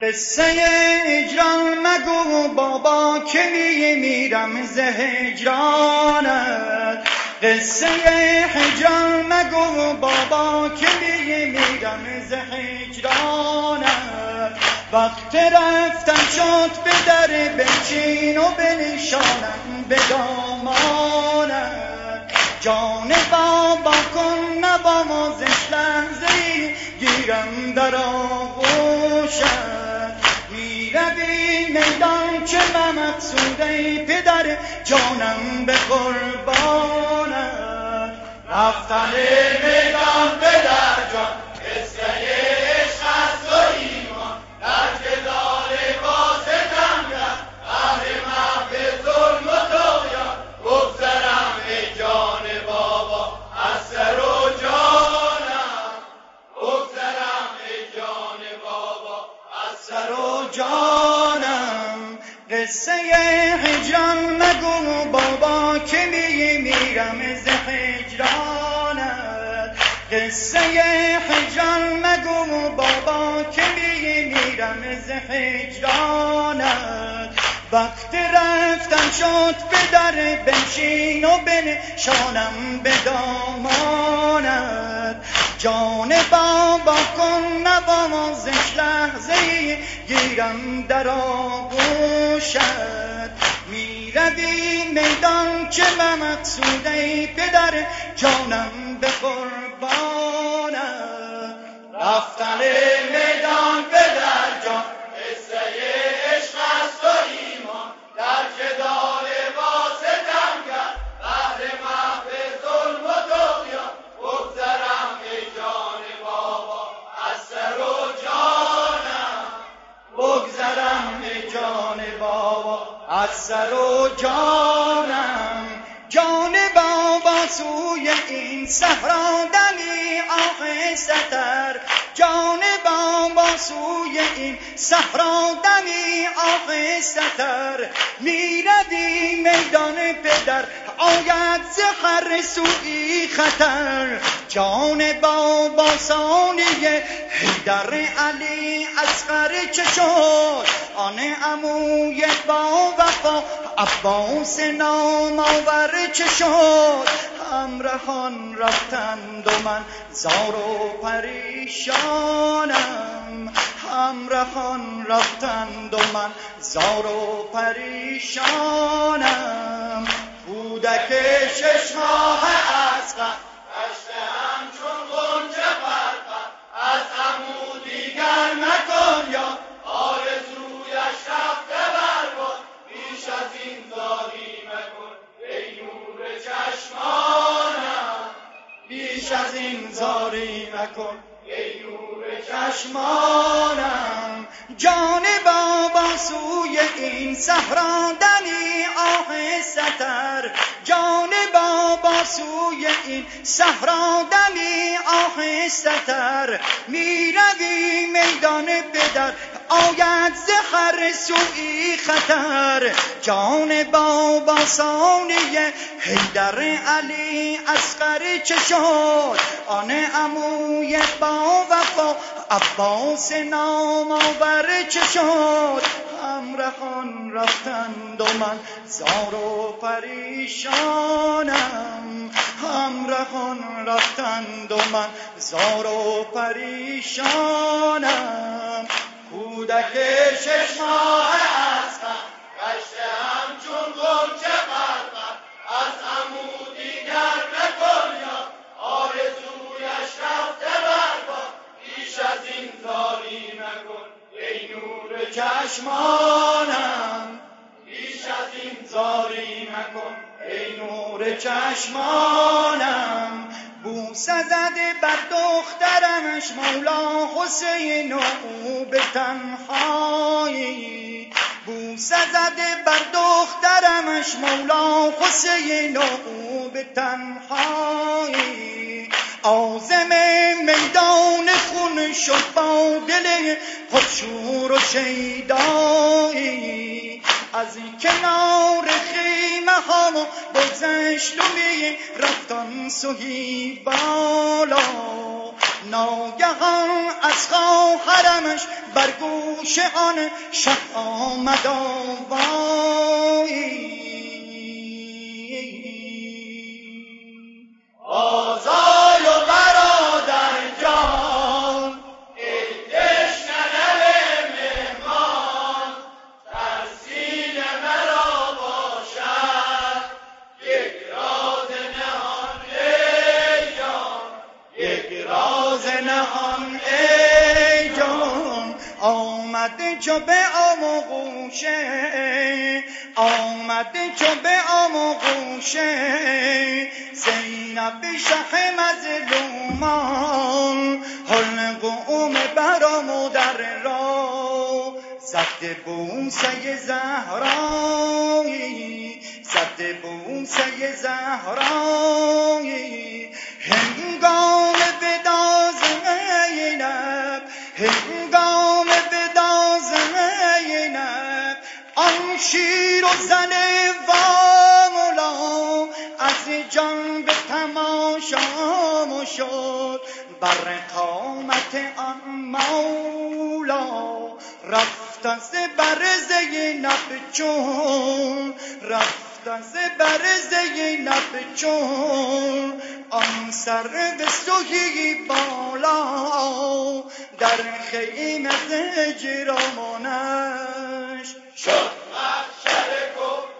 قصه هجران مگو بابا که میرم ز هجرانت. قصه هجران مگو بابا که میرم ز هجرانت. وقت رفتن شد به در بنشین و بنشانم به دامانت. جان بابا کن نوازش لحظه‌ای گیرم در آغوشت. میروی میدان چه مقصود ای پدر جانم به قربانت. رفتن میدان پدر جان قصه عشق است و ایمان در جدال واسطم کرد بهر محو ظلم و طغیان. بگذرم ای جان بابا از سر و جانم. بگذرم ای جان بابا از سر و جانم. قصه هجران مگو بابا که میرم ز هجرانت. قصه هجران مگو بابا که میرم ز هجرانت. وقت رفتن شد به در بنشین و بنشانم به دامانت. جان بابا کن نوازش لحظه‌ای گیرم در آغوشت. میروی میدان چه مقصود ای پدر جانم به قربانت. رفتن میدان پدر جان قصه عشق است و ایمان در جدال واسطم کرد بهر محو ظلم و طغیان. بگذرم ای جان بابا از سر و جانم. بگذرم ای جان بابا از سر و جانم. جان بابا سوی این صحرا دمی آهسته‌تر. جان بابا سوی این صحرا دمی آهسته‌تر. میروی میدان پدر آید ز هر سوی خطر. جان بابا ثانیه حیدر علی اصغر چه شد. آن عموی با وفا عباس نام آور چه شد. همراهان رفتند و من زار و پریشانم. همراهان رفتند و من زار و پریشانم. کودک 6 ماه اصغر گشته همچون غنچه پرپر. از عمو دیگر مکن یاد آرزویش رفته برباد. بیش از این زاری مکن ای نور چشمانم. بیش از این زاری مکن ای نور چشمانم. جان بابا سوی این صحرا دمی آهسته‌تر. جان بابا سوی این صحرا دمی آهسته‌تر. میروی میدان پدر آید ز هر سوی خطر. جان بابا ثانیه حیدر علی اصغر چه شد. آن عموی با وفا عباس نام آور چه شد. همراهان رفتند و من زار و پریشانم. همراهان رفتند و من زار و پریشانم. کودک 6 ماه اصغر گشته همچون غنچه پرپر. از عمو دیگر مکن یاد آرزویش رفته برباد. بیش از این زاری مکن ای نور چشمانم. بیش از این زاری مکن ای نور چشمانم. بوسه زده بر دخترمش مولا حسین و او به تنهایی. بوسه زده بر دخترمش مولا حسین و او به تنهایی. عازم میدان خون شد با دل پرشور و شیدایی. از این کنار خیمه ها بگذشت و می رفتان سوی بالا ناگهان از خواهرمش بر گوش آن شه آمد آوایی آزای و برادر جان ای تشنه لب مهمان ترسیل مرا باشد یک راز نهان ای جان یک راز نهان ای جان آمده چو به آموغوشه آمده چو به آموغوشه زینب شه مظلومان حلقوم برام در را زد بوسه زهرایی زد بوسه زهرایی هنگام ودا زینب هنگام ودا زینب آن شیر و زن والا از جان به تماشا شد بر قامت آن مولا رفت از بر زینب چون رفت از بر زینب چون آن سر به سوی بالا در خیمه هجرانش شد محشر کفر